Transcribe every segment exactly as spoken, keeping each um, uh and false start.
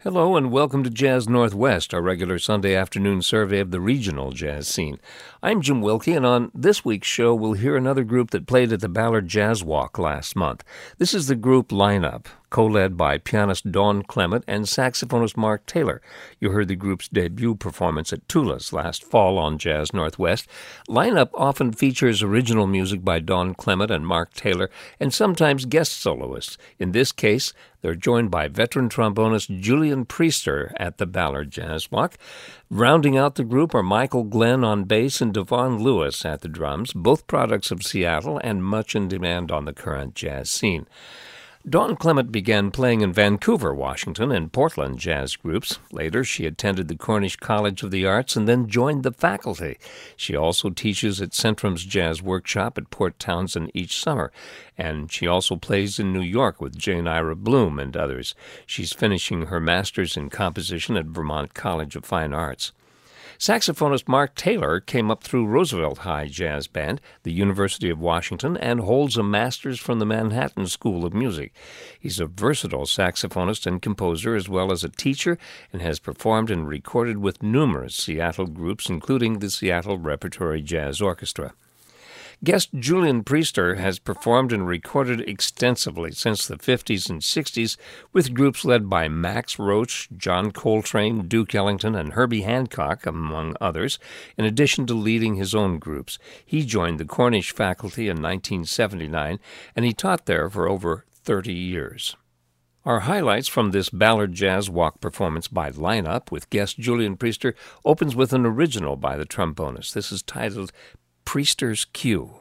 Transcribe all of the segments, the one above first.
Hello and welcome to Jazz Northwest, our regular Sunday afternoon survey of the regional jazz scene. I'm Jim Wilkie, and on this week's show we'll hear another group that played at the Ballard Jazz Walk last month. This is the group Lineup, co-led by pianist Don Clement and saxophonist Mark Taylor. You heard the group's debut performance at Tula's last fall on Jazz Northwest. Lineup often features original music by Don Clement and Mark Taylor, and sometimes guest soloists. In this case, they're joined by veteran trombonist Julian Priester at the Ballard Jazz Walk. Rounding out the group are Michael Glenn on bass and Devon Lewis at the drums, both products of Seattle and much in demand on the current jazz scene. Don Clement began playing in Vancouver, Washington, and Portland jazz groups. Later, she attended the Cornish College of the Arts and then joined the faculty. She also teaches at Centrum's Jazz Workshop at Port Townsend each summer, and she also plays in New York with Jane Ira Bloom and others. She's finishing her master's in composition at Vermont College of Fine Arts. Saxophonist Mark Taylor came up through Roosevelt High Jazz Band, the University of Washington, and holds a master's from the Manhattan School of Music. He's a versatile saxophonist and composer as well as a teacher and has performed and recorded with numerous Seattle groups, including the Seattle Repertory Jazz Orchestra. Guest Julian Priester has performed and recorded extensively since the fifties and sixties with groups led by Max Roach, John Coltrane, Duke Ellington, and Herbie Hancock, among others, in addition to leading his own groups. He joined the Cornish faculty in nineteen seventy-nine, and he taught there for over thirty years. Our highlights from this Ballard Jazz Walk performance by Lineup with guest Julian Priester opens with an original by the trombonist. This is titled Priester's Cue.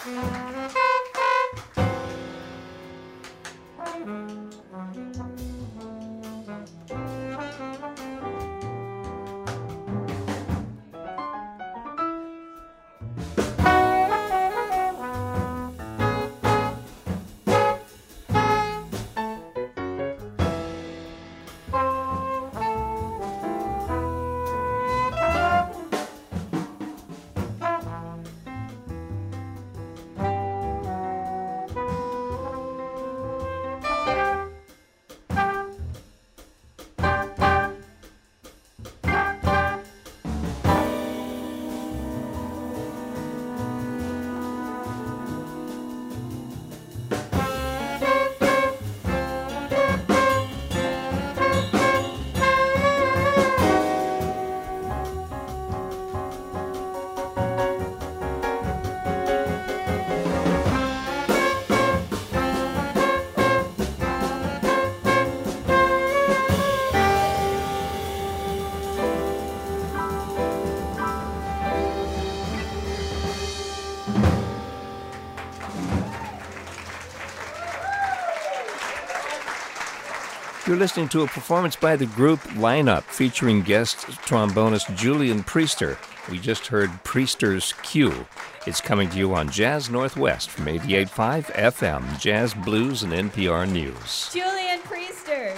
You're listening to a performance by the group Lineup featuring guest trombonist Julian Priester. We just heard Priester's Cue. It's coming to you on Jazz Northwest from eighty-eight point five F M, Jazz, Blues, and N P R News. Julian Priester.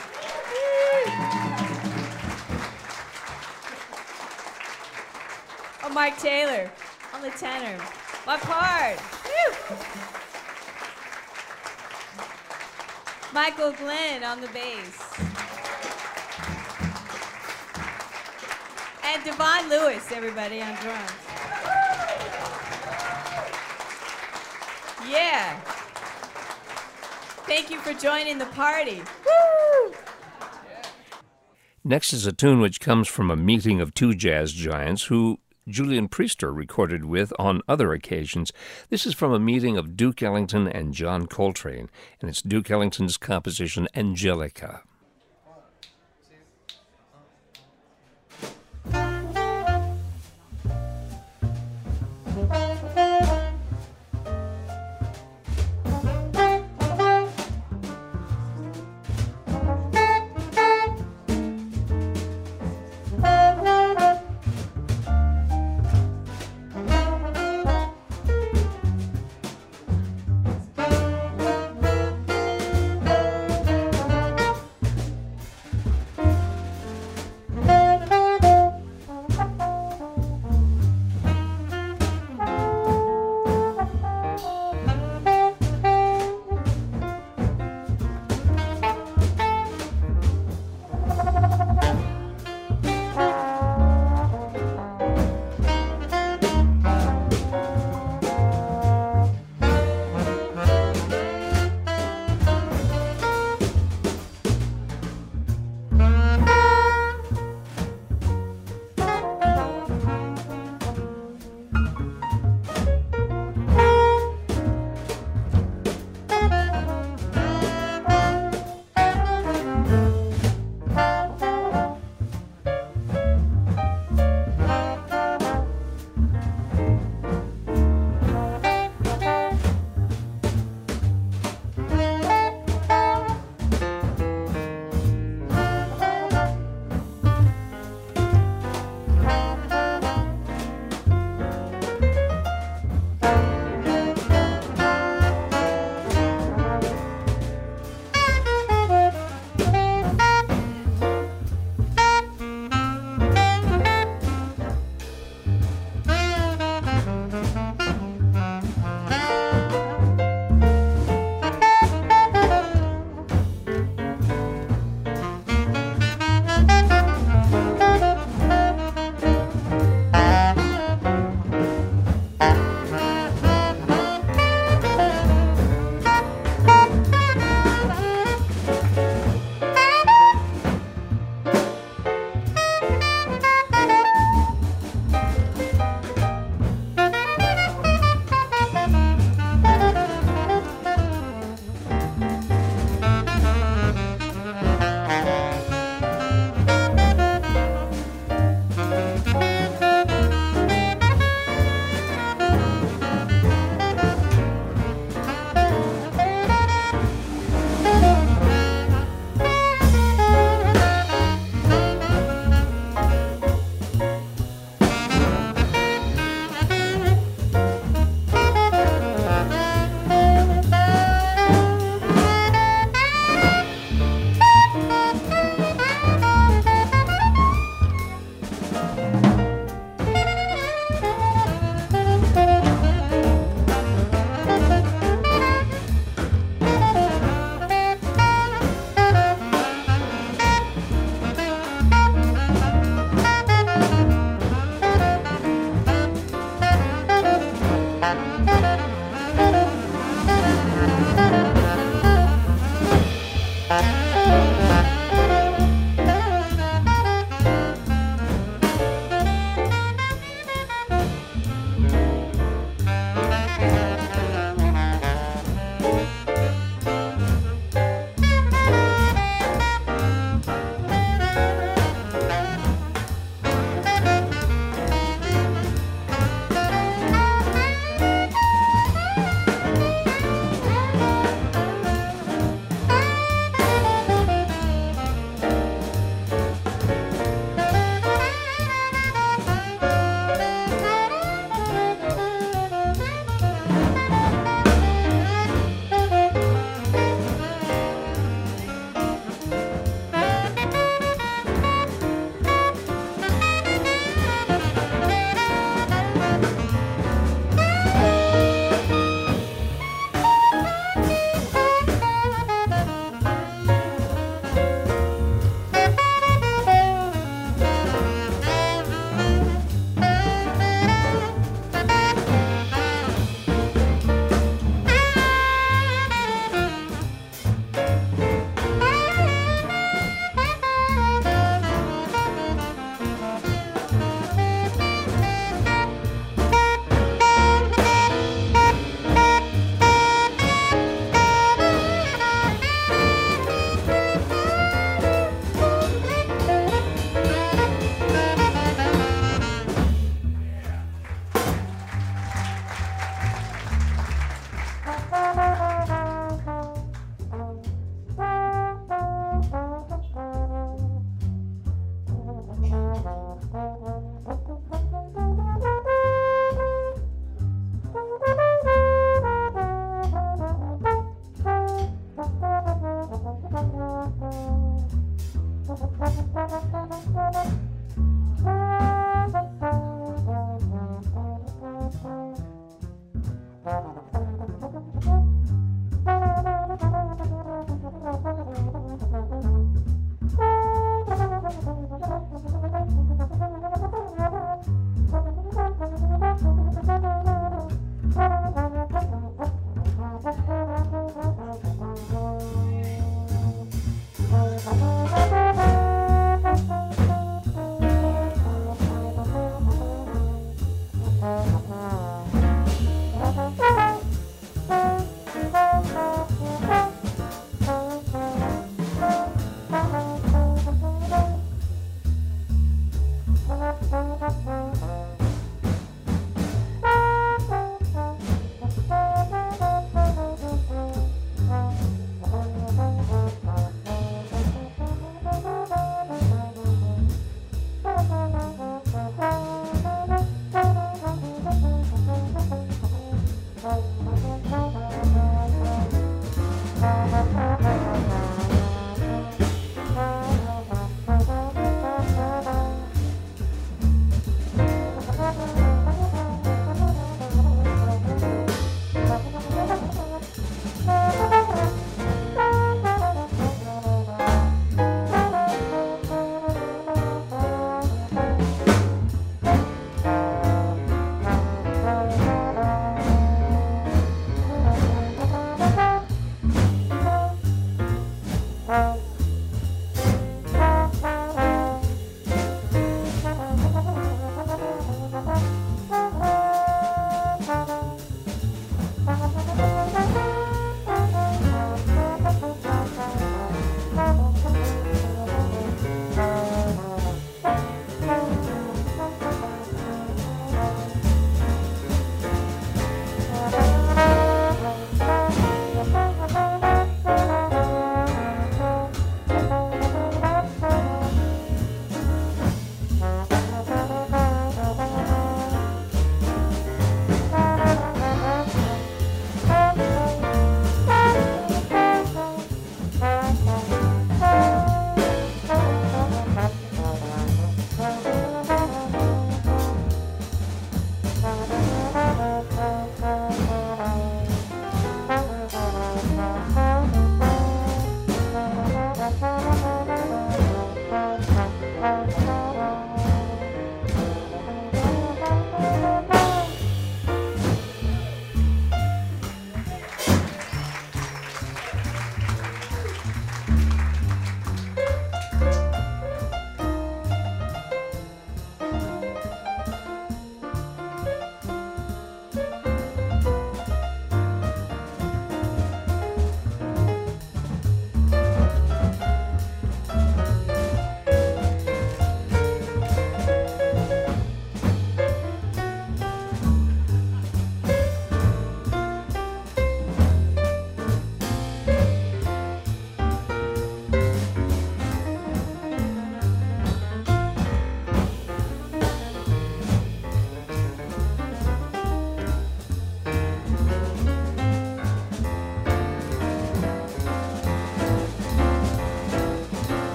Oh, Mike Taylor on the tenor. My part. Woo. Michael Glenn on the bass. And Devon Lewis, everybody, on drums. Yeah. Thank you for joining the party. Woo! Next is a tune which comes from a meeting of two jazz giants who Julian Priester recorded with on other occasions. This is from a meeting of Duke Ellington and John Coltrane, and it's Duke Ellington's composition Angelica.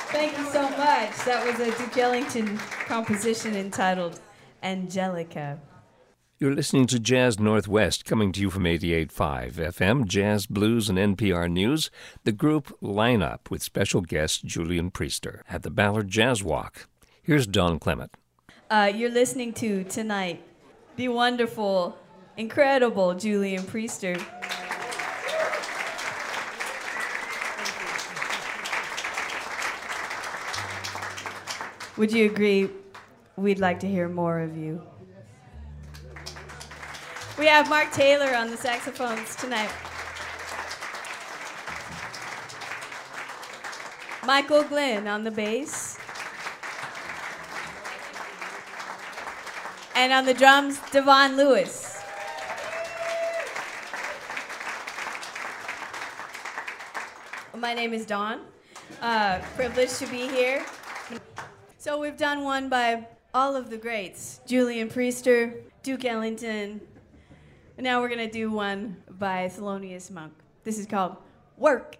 Thank you so much. That was a Duke Ellington composition entitled Angelica. You're listening to Jazz Northwest, coming to you from eighty-eight point five F M, Jazz, Blues, and N P R News. The group Lineup with special guest Julian Priester at the Ballard Jazz Walk. Here's Don Clement. Uh, you're listening to tonight the wonderful, incredible Julian Priester. Would you agree we'd like to hear more of you? We have Mark Taylor on the saxophones tonight. Michael Glenn on the bass. And on the drums, Devon Lewis. My name is Dawn. Uh, privileged to be here. So we've done one by all of the greats. Julian Priester, Duke Ellington. And now we're going to do one by Thelonious Monk. This is called Work.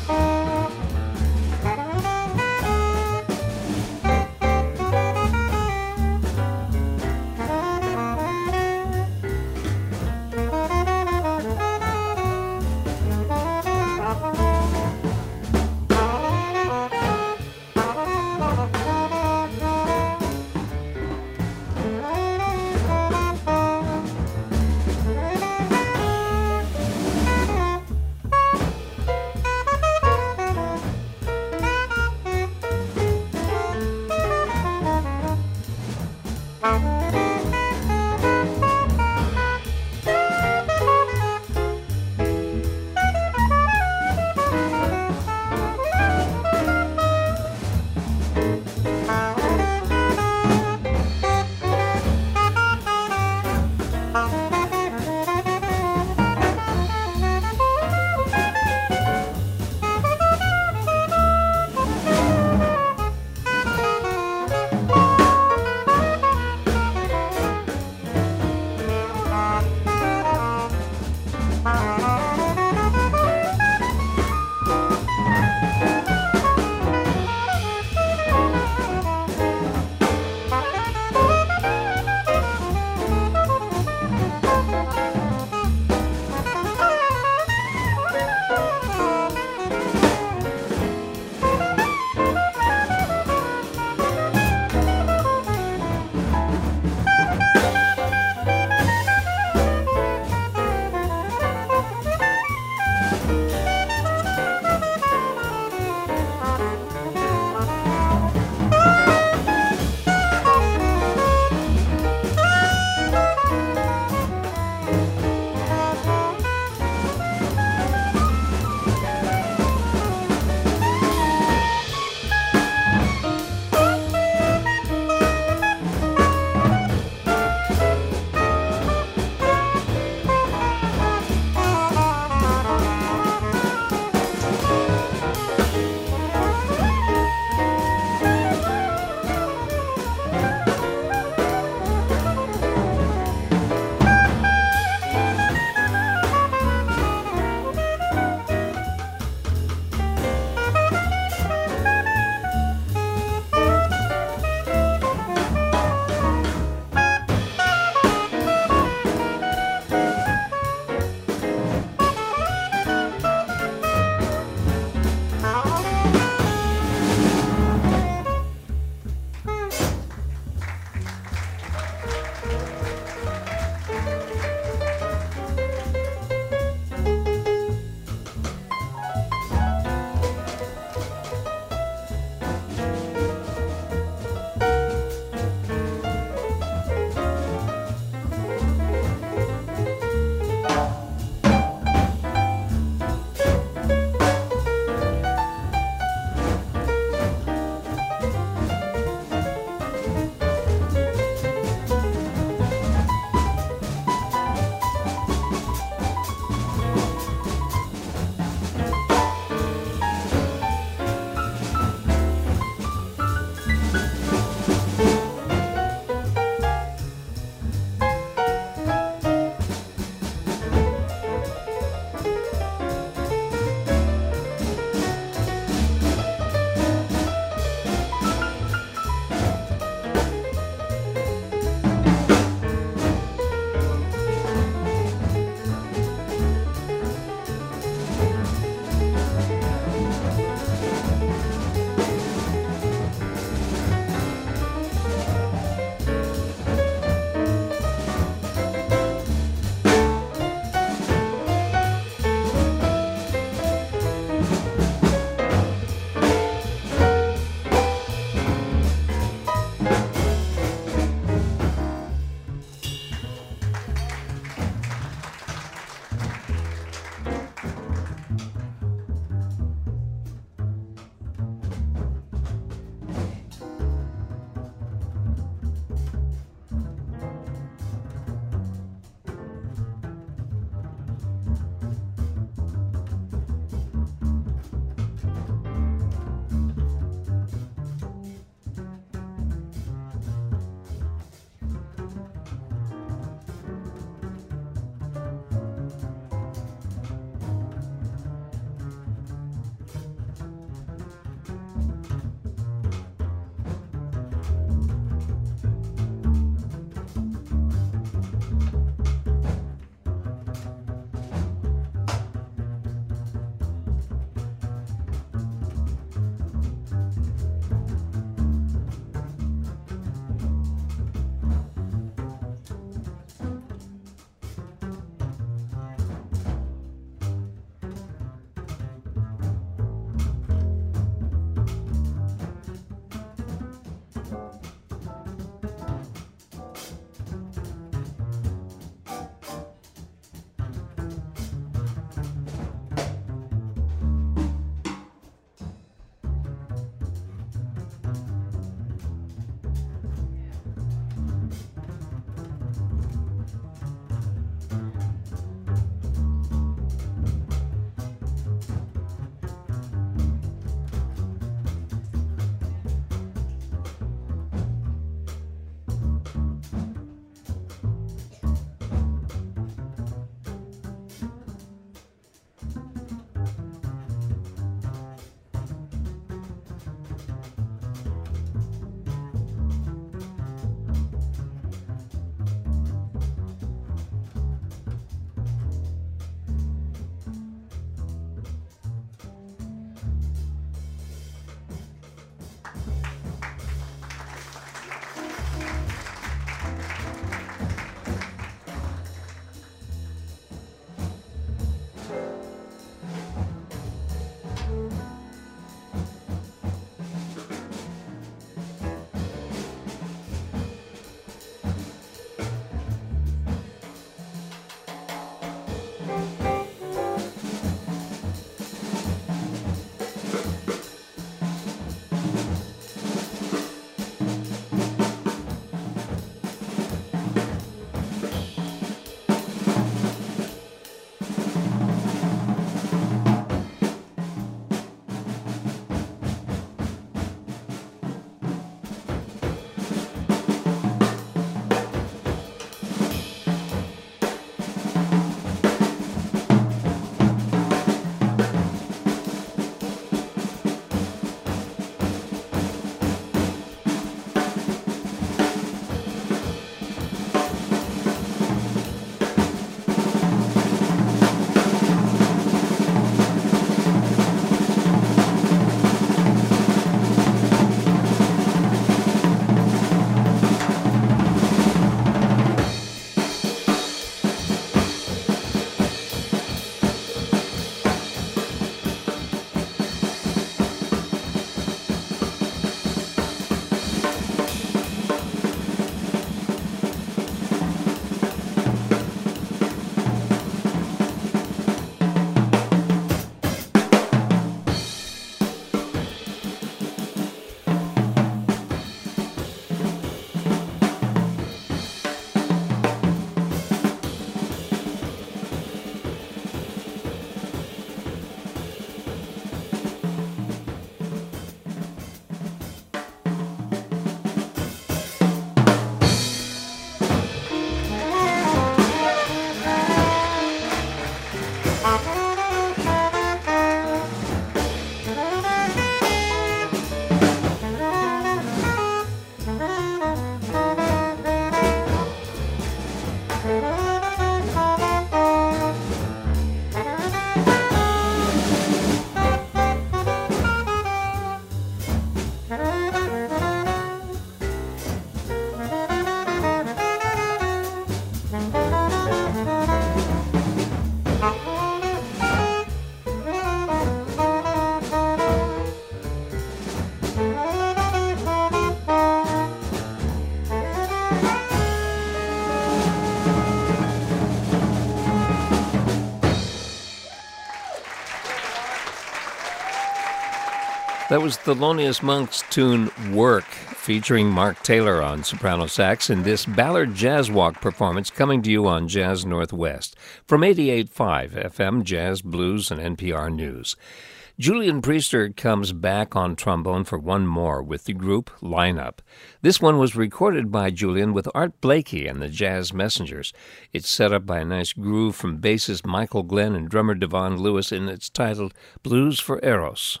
That was Thelonious Monk's tune Work, featuring Mark Taylor on soprano sax in this Ballard Jazz Walk performance coming to you on Jazz Northwest from eighty-eight point five F M Jazz, Blues, and N P R News. Julian Priester comes back on trombone for one more with the group Lineup. This one was recorded by Julian with Art Blakey and the Jazz Messengers. It's set up by a nice groove from bassist Michael Glenn and drummer Devon Lewis, and it's titled Blues for Eros.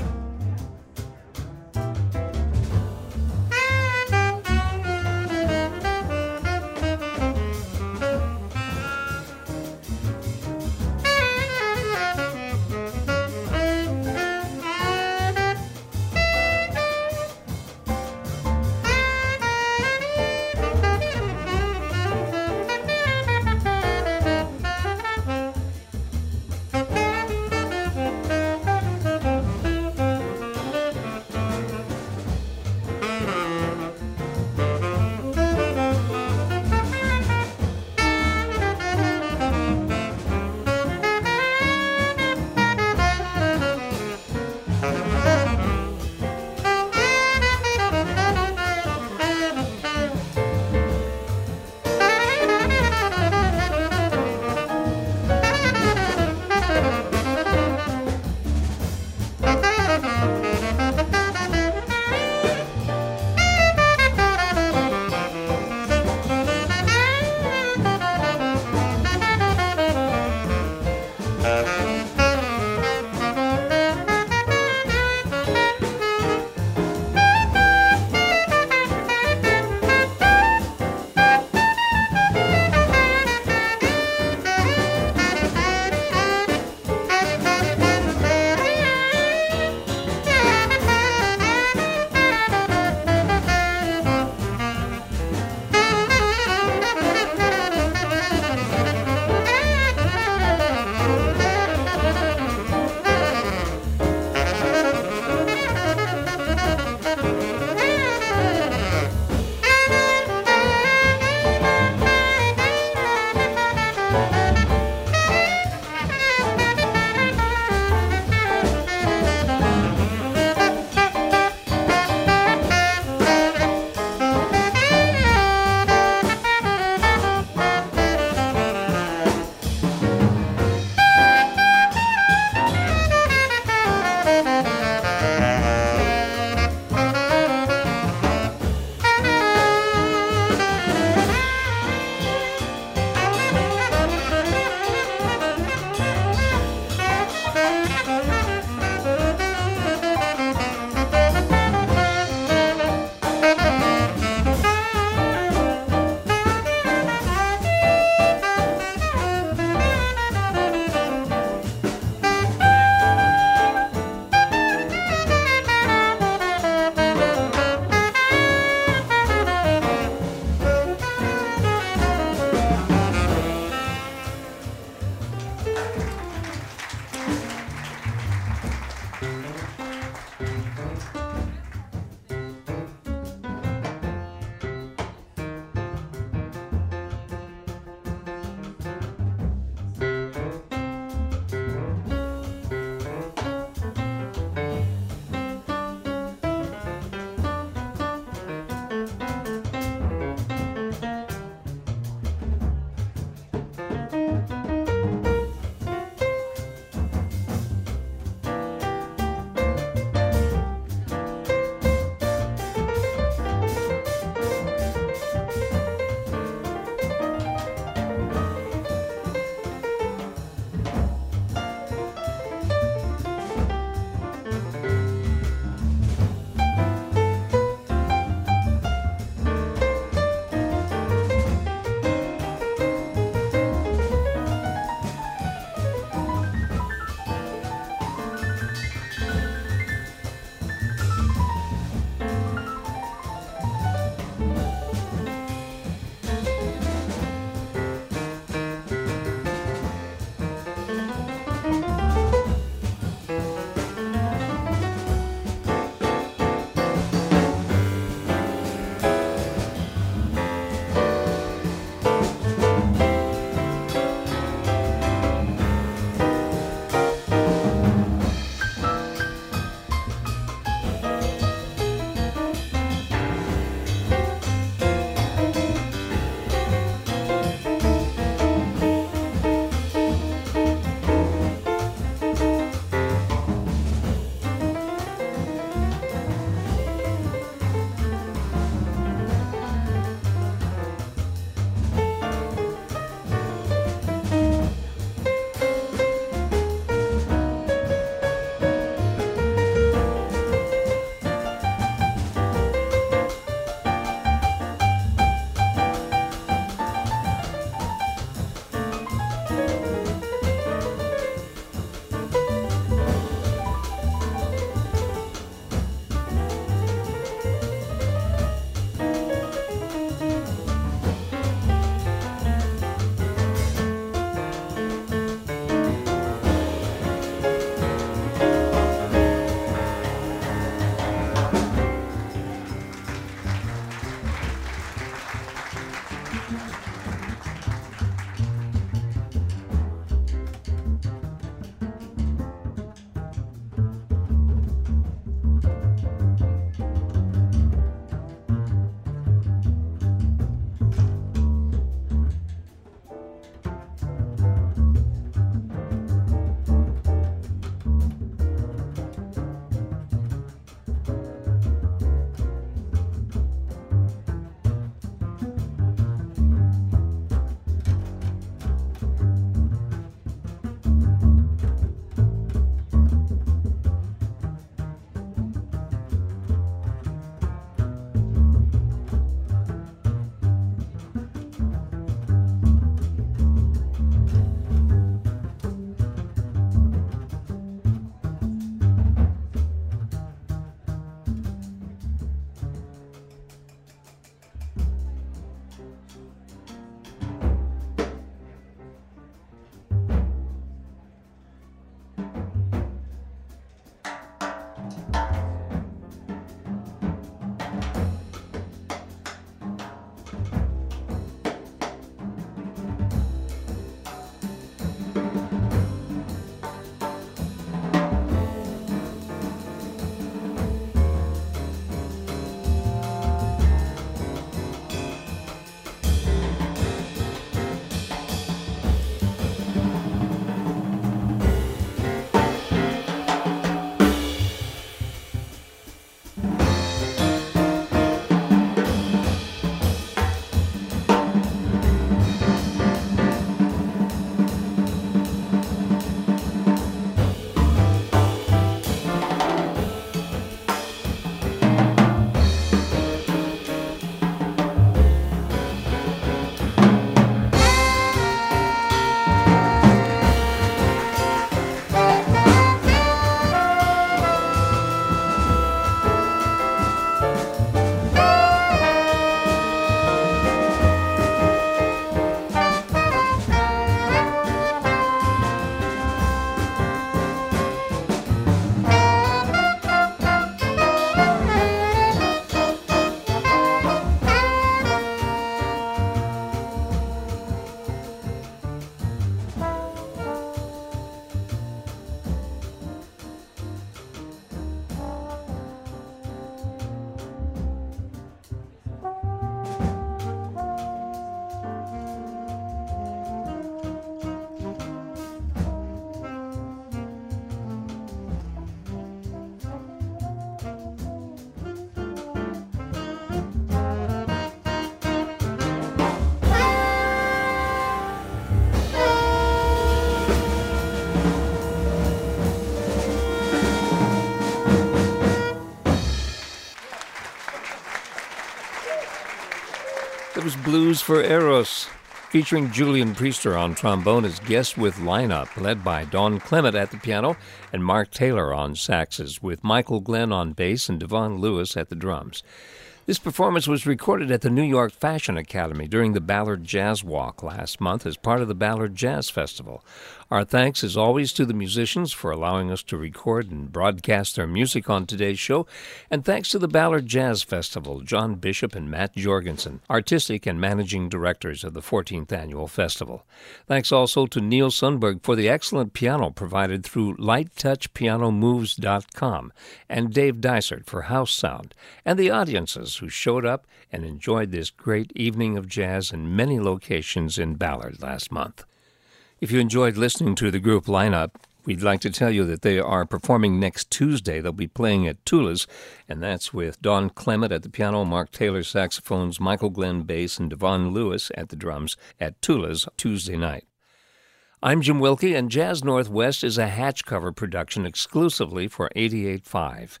Blues for Eros, featuring Julian Priester on trombone as guest with lineup, led by Don Clement at the piano and Mark Taylor on saxes, with Michael Glenn on bass and Devon Lewis at the drums. This performance was recorded at the New York Fashion Academy during the Ballard Jazz Walk last month as part of the Ballard Jazz Festival. Our thanks, as always, to the musicians for allowing us to record and broadcast their music on today's show, and thanks to the Ballard Jazz Festival, John Bishop and Matt Jorgensen, artistic and managing directors of the fourteenth Annual Festival. Thanks also to Neil Sundberg for the excellent piano provided through light touch piano moves dot com, and Dave Dysart for house sound, and the audiences who showed up and enjoyed this great evening of jazz in many locations in Ballard last month. If you enjoyed listening to the group lineup, we'd like to tell you that they are performing next Tuesday. They'll be playing at Tula's, and that's with Don Clement at the piano, Mark Taylor saxophones, Michael Glenn bass, and Devon Lewis at the drums at Tula's Tuesday night. I'm Jim Wilkie, and Jazz Northwest is a hatch cover production exclusively for eighty-eight point five.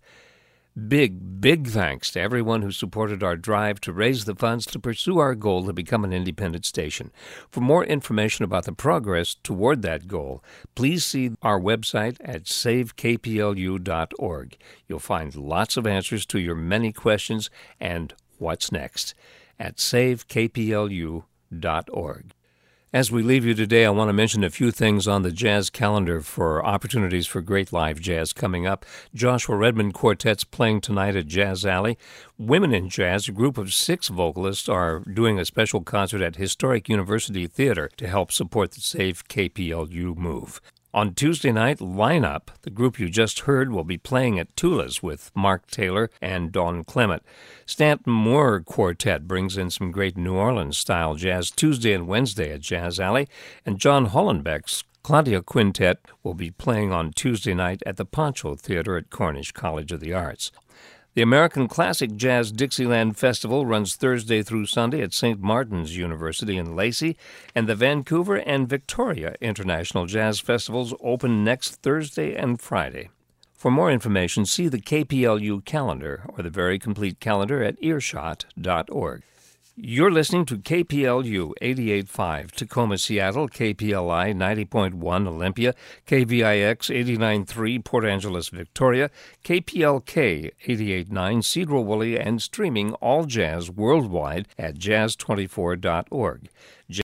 Big, big thanks to everyone who supported our drive to raise the funds to pursue our goal to become an independent station. For more information about the progress toward that goal, please see our website at save k p l u dot org. You'll find lots of answers to your many questions and what's next at save k p l u dot org. As we leave you today, I want to mention a few things on the jazz calendar for opportunities for great live jazz coming up. Joshua Redmond Quartet's playing tonight at Jazz Alley. Women in Jazz, a group of six vocalists, are doing a special concert at Historic University Theater to help support the Save K P L U move. On Tuesday night, Lineup, the group you just heard, will be playing at Tula's with Mark Taylor and Don Clement. Stanton Moore Quartet brings in some great New Orleans-style jazz Tuesday and Wednesday at Jazz Alley, and John Hollenbeck's Claudia Quintet will be playing on Tuesday night at the Pancho Theater at Cornish College of the Arts. The American Classic Jazz Dixieland Festival runs Thursday through Sunday at Saint Martin's University in Lacey, and the Vancouver and Victoria International Jazz Festivals open next Thursday and Friday. For more information, see the K P L U calendar or the very complete calendar at earshot dot org. You're listening to K P L U eighty-eight point five, Tacoma, Seattle, K P L I ninety point one, Olympia, K V I X eighty-nine point three, Port Angeles, Victoria, K P L K eighty-eight point nine, Cedro-Woolley, and streaming all jazz worldwide at jazz twenty-four dot org.